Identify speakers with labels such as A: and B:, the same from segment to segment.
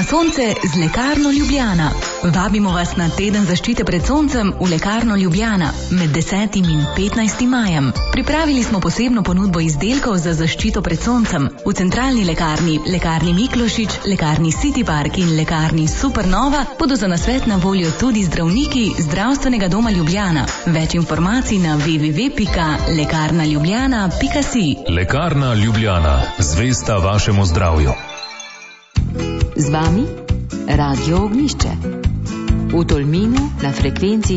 A: na sonce z Lekarno Ljubljana. Vabimo vas na teden zaščite pred soncem v Lekarno Ljubljana med 10. in 15. majem. Pripravili smo posebno ponudbo izdelkov za zaščito pred soncem. V centralni lekarni, Lekarni Miklošič, Lekarni City Park in Lekarni Supernova bodo za nasvet na voljo tudi zdravniki Zdravstvenega doma Ljubljana. Več informacij na www.lekarnaljubljana.si.
B: Lekarna Ljubljana, zvesta vašemu zdravju.
C: Z vami Radio Ognjišče. V Tolminu na frekvenci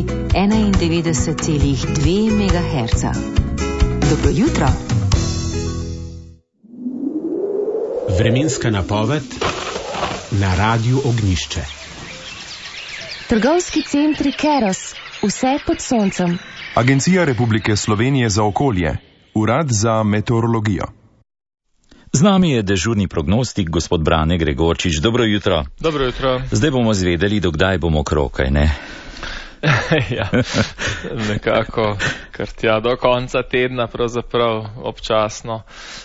C: 91,2 MHz. Dobro jutro.
D: Vremenska napoved na Radiu Ognjišče.
E: Trgovski centri Keros, vse pod soncem.
F: Agencija Republike Slovenije za okolje, Urad za meteorologijo.
G: Z nami je dežurni prognostik, gospod Brane Gregorčič. Dobro jutro.
H: Dobro jutro.
G: Zdaj bomo zvedeli, dokdaj bomo krokaj, ne?
H: Ja, nekako, ker tja do konca tedna pravzaprav občasno.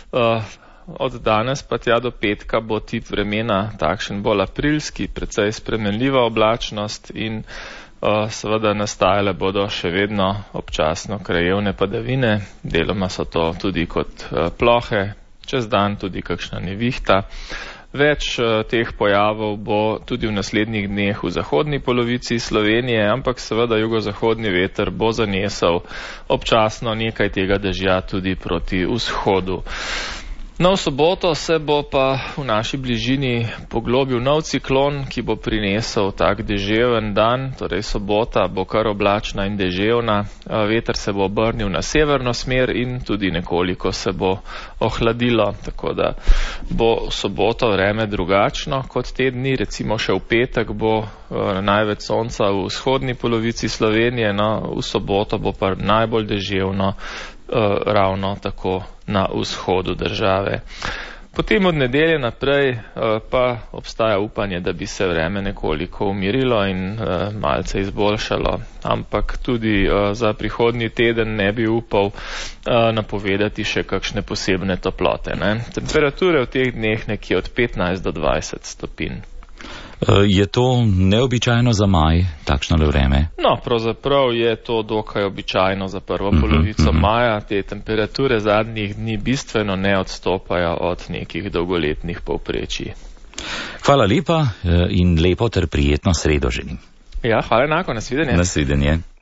H: Od danes pa tja do petka bo tip vremena takšen bolj aprilski, precej spremenljiva oblačnost in seveda nastajale bodo še vedno občasno krajevne padavine. Deloma so to tudi kot plohe, čez dan tudi kakšna nevihta. Več teh pojavov bo tudi v naslednjih dneh v zahodni polovici Slovenije, ampak seveda jugozahodni veter bo zanesel občasno nekaj tega dežja tudi proti vzhodu. No, v soboto se bo pa v naši bližini poglobil nov ciklon, ki bo prinesel tak deževen dan, torej sobota bo kar oblačna in deževna, veter se bo obrnil na severno smer in tudi nekoliko se bo ohladilo, tako da bo v soboto vreme drugačno kot te dni, recimo še v petek bo največ sonca v vzhodni polovici Slovenije, no, v soboto bo pa najbolj deževno ravno tako na vzhodu države. Potem od nedelje naprej pa obstaja upanje, da bi se vreme nekoliko umirilo in malce izboljšalo, ampak tudi za prihodnji teden ne bi upal napovedati še kakšne posebne toplote, ne? Temperature v teh dneh nekje od 15 do 20 stopinj.
G: Je to neobičajno za maj, takšno le vreme? No,
H: pravzaprav je to dokaj običajno za prvo polovico maja. Te temperature zadnjih dni bistveno ne odstopajo od nekih dolgoletnih povprečij.
G: Hvala lepa in lepo ter prijetno sredo želim.
H: Ja, hvala enako, nasvidenje.
G: Nasvidenje.